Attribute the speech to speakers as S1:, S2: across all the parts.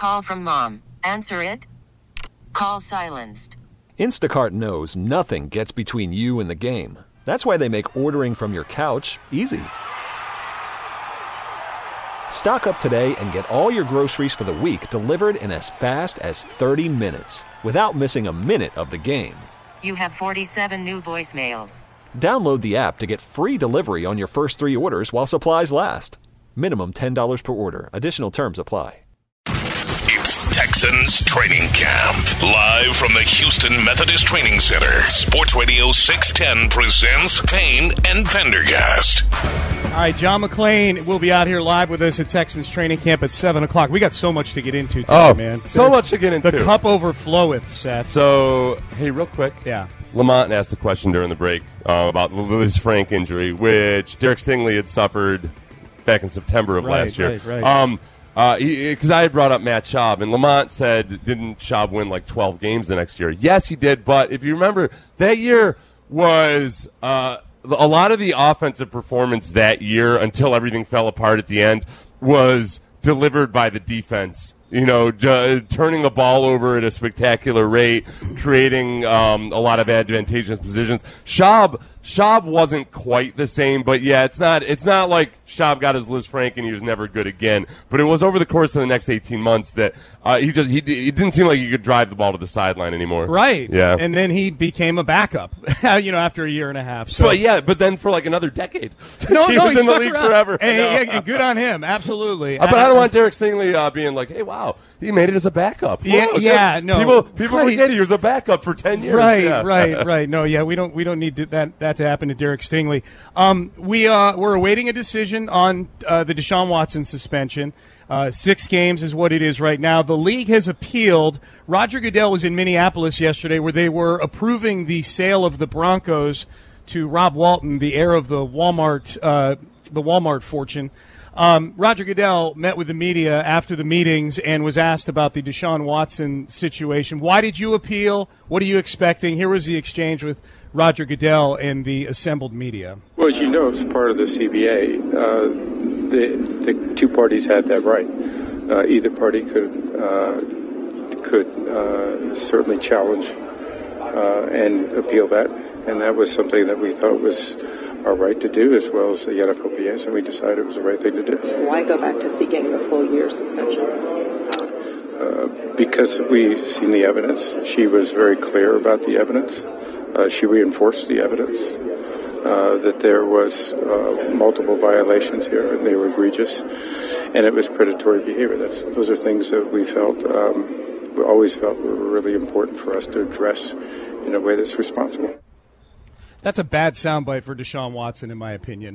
S1: call from mom. Answer it. Call silenced.
S2: Instacart knows nothing gets between you and the game. That's why they make ordering from your couch easy. Stock up today and get all your groceries for the week delivered in as fast as 30 minutes without missing a minute of the game.
S1: You have 47 new voicemails.
S2: Download the app to get free delivery on your first 3 orders while supplies last. Minimum $10 per order. Additional terms apply.
S3: It's Texans Training Camp. Live from the Houston Methodist Training Center. Sports Radio 610 presents Payne and Pendergast.
S4: All right, John McClain will be out here live with us at Texans Training Camp at 7 o'clock. We got so much to get into today, man.
S5: So much to get into.
S4: The cup overfloweth, Seth.
S5: So, hey, real quick.
S4: Yeah.
S5: Lamont asked a question during the break about the Liz Frank injury, which Derek Stingley had suffered back in September of last year.
S4: Right.
S5: Because I had brought up Matt Schaub, and Lamont said, didn't Schaub win like 12 games the next year? Yes, he did, but if you remember, that year was a lot of the offensive performance that year, until everything fell apart at the end, was delivered by the defense. You know, turning the ball over at a spectacular rate, creating a lot of advantageous positions. Schaub wasn't quite the same, but yeah, it's not like Schaub got his Liz Frank and he was never good again. But it was over the course of the next 18 months that it didn't seem like he could drive the ball to the sideline anymore.
S4: Right.
S5: Yeah.
S4: And then he became a backup, after a year and a half. So
S5: but then for like another decade.
S4: No,
S5: he
S4: no,
S5: was in the league
S4: around.
S5: forever.
S4: And good on him. Absolutely.
S5: But I don't want Derek Stingley being like, hey, wow, he made it as a backup.
S4: Yeah, no.
S5: People forget he was a backup for 10 years.
S4: Right. No, yeah, we don't need that to happen to Derek Stingley. We're awaiting a decision on the Deshaun Watson suspension. 6 games is what it is right now. The league has appealed. Roger Goodell was in Minneapolis yesterday where they were approving the sale of the Broncos to Rob Walton, the heir of the Walmart fortune. Roger Goodell met with the media after the meetings and was asked about the Deshaun Watson situation. Why did you appeal? What are you expecting? Here was the exchange with Roger Goodell and the assembled media.
S6: Well, as you know, as part of the CBA, the two parties had that right. Either party could certainly challenge and appeal that, and that was something that we thought was our right to do, as well as the NFLPA, and we decided it was the right thing to do.
S7: Why go back to seeking the full year suspension?
S6: Because we've seen the evidence. She was very clear about the evidence. She reinforced the evidence that there was multiple violations here, and they were egregious, and it was predatory behavior. Those are things that we always felt were really important for us to address in a way that's responsible.
S4: That's a bad soundbite for Deshaun Watson, in my opinion.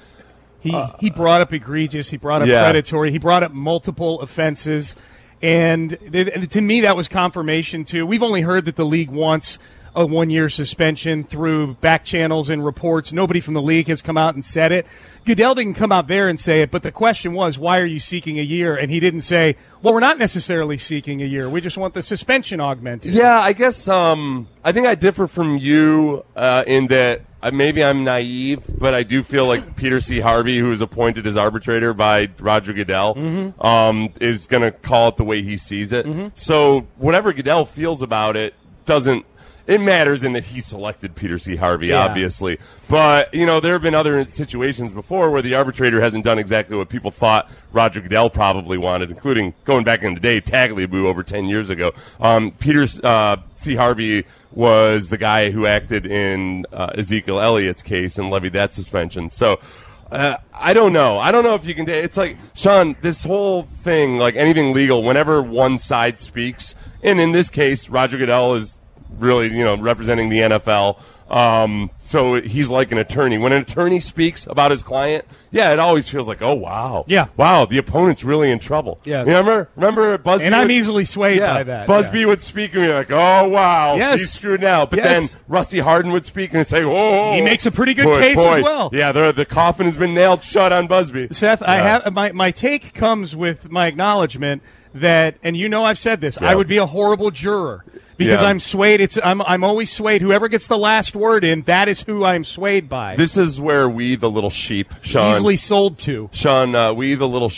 S4: He brought up egregious. He brought up predatory. He brought up multiple offenses. And to me, that was confirmation, too. We've only heard that the league wants a 1-year suspension through back channels and reports. Nobody from the league has come out and said it. Goodell didn't come out there and say it, but the question was, why are you seeking a year? And he didn't say, well, we're not necessarily seeking a year. We just want the suspension augmented.
S5: Yeah, I guess I think I differ from you in that maybe I'm naive, but I do feel like Peter C. Harvey, who was appointed as arbitrator by Roger Goodell, is going to call it the way he sees it. So whatever Goodell feels about it it matters in that he selected Peter C. Harvey, obviously. But, there have been other situations before where the arbitrator hasn't done exactly what people thought Roger Goodell probably wanted, including going back in the day, Tagliabue over 10 years ago. Peter C. Harvey was the guy who acted in Ezekiel Elliott's case and levied that suspension. So I don't know. I don't know if you can. It's like, Sean, this whole thing, like anything legal, whenever one side speaks, and in this case, Roger Goodell is really, representing the NFL. So he's like an attorney. When an attorney speaks about his client, it always feels like, oh, wow.
S4: Yeah.
S5: Wow, the opponent's really in trouble.
S4: Yes.
S5: Remember Busby?
S4: And I'm easily swayed by that.
S5: Busby would speak and you're like, oh, wow.
S4: Yes.
S5: He's screwed now. But then Rusty Hardin would speak and say, oh.
S4: He makes a pretty good case as well.
S5: Yeah, the coffin has been nailed shut on Busby.
S4: Seth, I have my take comes with my acknowledgement that, and I've said this, I would be a horrible juror. Because I'm swayed. I'm always swayed. Whoever gets the last word in, that is who I'm swayed by.
S5: This is where we, the little sheep, Sean,
S4: easily sold to.
S5: Sean, we, the little sheep,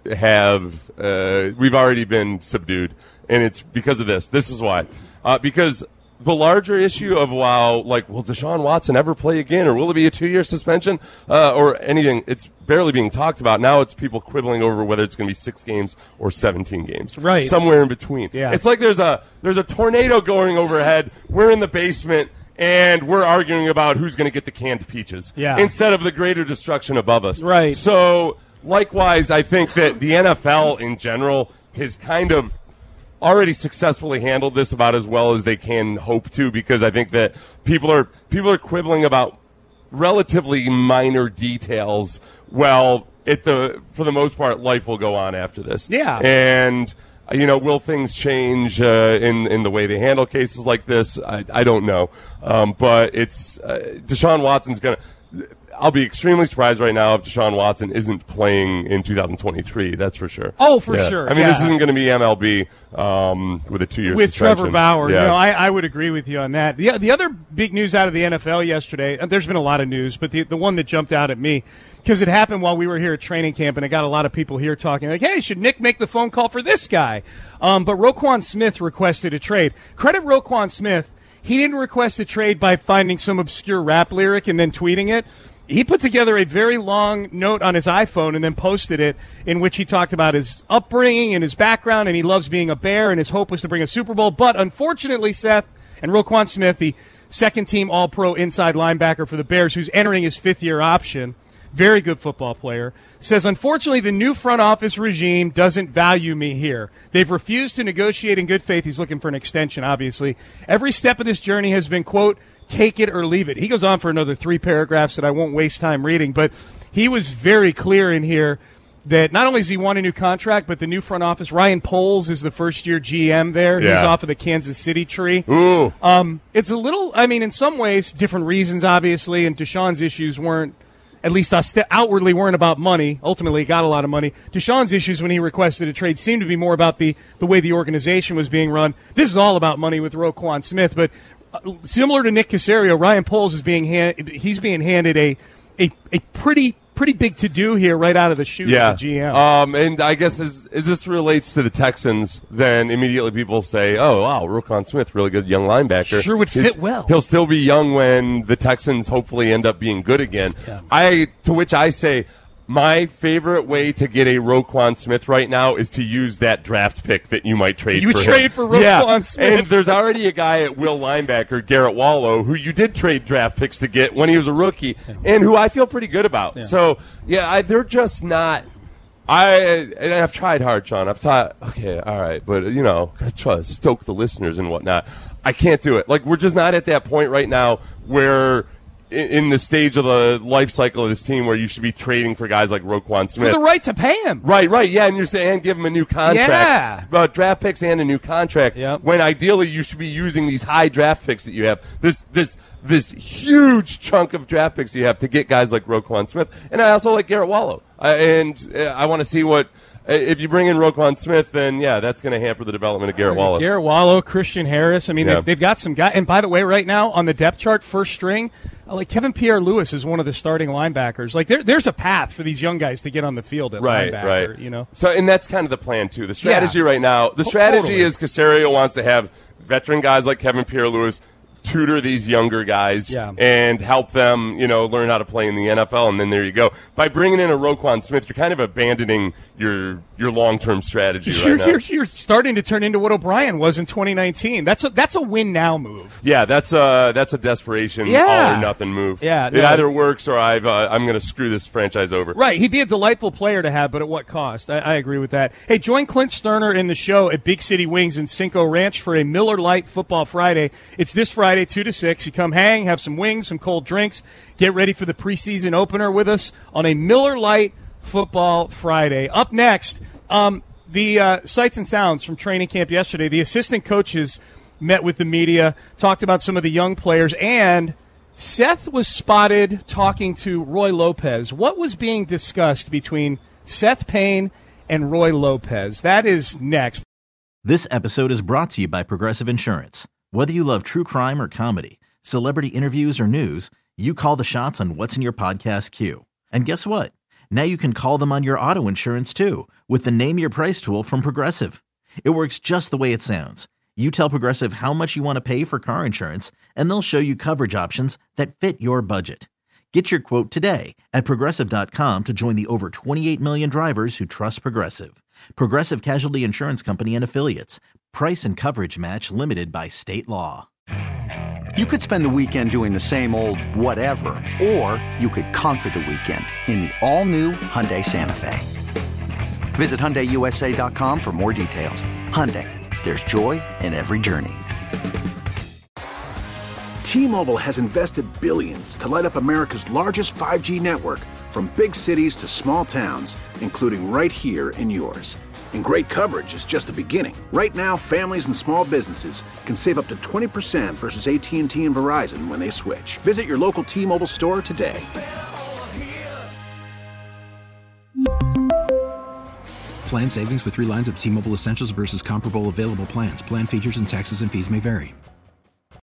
S5: we've already been subdued, and it's because of this. This is why. Because the larger issue of will Deshaun Watson ever play again, or will it be a 2-year suspension, or anything? It's barely being talked about. Now it's people quibbling over whether it's going to be 6 games or 17 games.
S4: Right.
S5: Somewhere in between.
S4: Yeah.
S5: It's like there's a tornado going overhead. We're in the basement, and we're arguing about who's going to get the canned peaches.
S4: Yeah.
S5: Instead of the greater destruction above us.
S4: Right.
S5: So, likewise, I think that the NFL in general has kind of already successfully handled this about as well as they can hope to, because I think that people are quibbling about relatively minor details. Well, for the most part, life will go on after this.
S4: Yeah.
S5: And will things change in the way they handle cases like this? I don't know. But it's Deshaun Watson's going to. I'll be extremely surprised right now if Deshaun Watson isn't playing in 2023. That's for sure.
S4: Oh, for sure.
S5: I mean, this isn't going to be MLB with a 2-year
S4: with
S5: suspension.
S4: Trevor Bauer.
S5: Yeah.
S4: I would agree with you on that. The other big news out of the NFL yesterday, there's been a lot of news, but the one that jumped out at me, because it happened while we were here at training camp, and it got a lot of people here talking like, hey, should Nick make the phone call for this guy? But Roquan Smith requested a trade. Credit Roquan Smith. He didn't request a trade by finding some obscure rap lyric and then tweeting it. He put together a very long note on his iPhone and then posted it, in which he talked about his upbringing and his background, and he loves being a Bear, and his hope was to bring a Super Bowl. But unfortunately, Seth, and Roquan Smith, the second-team All-Pro inside linebacker for the Bears, who's entering his 5th-year option, very good football player, says, unfortunately, the new front office regime doesn't value me here. They've refused to negotiate in good faith. He's looking for an extension, obviously. Every step of this journey has been, quote, take it or leave it. He goes on for another 3 paragraphs that I won't waste time reading, but he was very clear in here that not only does he want a new contract, but the new front office, Ryan Poles is the first-year GM there.
S5: Yeah.
S4: He's off of the Kansas City tree.
S5: Ooh.
S4: It's a little, in some ways, different reasons, obviously, and Deshaun's issues weren't, at least outwardly, weren't about money. Ultimately, he got a lot of money. Deshaun's issues when he requested a trade seemed to be more about the way the organization was being run. This is all about money with Roquan Smith, but similar to Nick Caserio, Ryan Poles is being handed a pretty big to-do here right out of the chute as a GM.
S5: And I guess as this relates to the Texans, then immediately people say, oh, wow, Roquan Smith, really good young linebacker.
S4: Sure would fit well.
S5: He'll still be young when the Texans hopefully end up being good again. Yeah. To which I say, my favorite way to get a Roquan Smith right now is to use that draft pick that you might trade for him.
S4: You trade for Roquan Smith.
S5: And there's already a guy at will linebacker, Garrett Wallow, who you did trade draft picks to get when he was a rookie, and who I feel pretty good about. Yeah. So, they're just not – and I've tried hard, Sean. I've thought, okay, all right, but, got to try to stoke the listeners and whatnot. I can't do it. We're just not at that point right now where – in the stage of the life cycle of this team where you should be trading for guys like Roquan Smith.
S4: For the right to pay him.
S5: Right, yeah, and you're saying give him a new contract.
S4: Yeah.
S5: Draft picks and a new contract.
S4: Yep.
S5: When ideally you should be using these high draft picks that you have. This huge chunk of draft picks you have to get guys like Roquan Smith. And I also like Garrett Wallow. I want to see what... If you bring in Roquan Smith, then, that's going to hamper the development of Garrett Wallow.
S4: Garrett Wallow, Christian Harris. They've got some guys. And by the way, right now, on the depth chart, first string, Kevin Pierre-Louis is one of the starting linebackers. There's a path for these young guys to get on the field at linebacker.
S5: Right. So, and that's kind of the plan, too. The strategy right now, strategy is Caserio wants to have veteran guys like Kevin Pierre-Louis tutor these younger guys and help them, learn how to play in the NFL, and then there you go. By bringing in a Roquan Smith, you're kind of abandoning your long-term strategy right now.
S4: You're starting to turn into what O'Brien was in 2019. That's a win-now move.
S5: Yeah, that's a desperation all-or-nothing move.
S4: Yeah,
S5: it either works or I'm going to screw this franchise over.
S4: Right, he'd be a delightful player to have, but at what cost? I agree with that. Hey, join Clint Sterner in the show at Big City Wings in Cinco Ranch for a Miller Lite Football Friday. It's this Friday, 2 to 6. You come hang, have some wings, some cold drinks, get ready for the preseason opener with us on a Miller Lite Football Friday. Up next, the sights and sounds from training camp yesterday. The assistant coaches met with the media, talked about some of the young players, and Seth was spotted talking to Roy Lopez. What was being discussed between Seth Payne and Roy Lopez? That is next.
S8: This episode is brought to you by Progressive Insurance. Whether you love true crime or comedy, celebrity interviews or news, you call the shots on what's in your podcast queue. And guess what? Now you can call them on your auto insurance too with the Name Your Price tool from Progressive. It works just the way it sounds. You tell Progressive how much you want to pay for car insurance, and they'll show you coverage options that fit your budget. Get your quote today at Progressive.com to join the over 28 million drivers who trust Progressive. Progressive Casualty Insurance Company and Affiliates. Price and coverage match limited by state law.
S9: You could spend the weekend doing the same old whatever, or you could conquer the weekend in the all-new Hyundai Santa Fe. Visit HyundaiUSA.com for more details. Hyundai, there's joy in every journey.
S10: T-Mobile has invested billions to light up America's largest 5G network, from big cities to small towns, including right here in yours. And great coverage is just the beginning. Right now, families and small businesses can save up to 20% versus AT&T and Verizon when they switch. Visit your local T-Mobile store today.
S11: Plan savings with 3 lines of T-Mobile Essentials versus comparable available plans. Plan features and taxes and fees may vary.